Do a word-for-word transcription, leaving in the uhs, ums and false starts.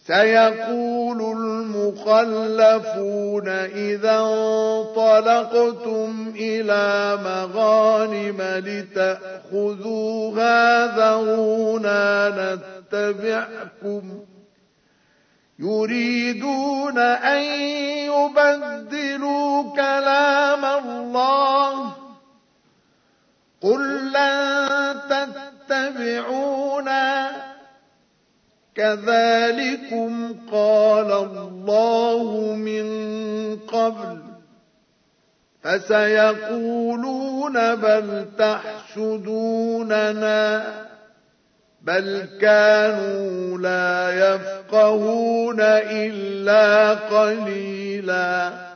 سيقول المخلفون إذا انطلقتم إلى مغانم لتأخذوها ذرونا نتبعكم يريدون أن يبدلوا كلام الله قل لن تتبعونا كذلكم قال الله من قبل فسيقولون بل تحسدوننا بل كانوا لا يفقهون إلا قليلا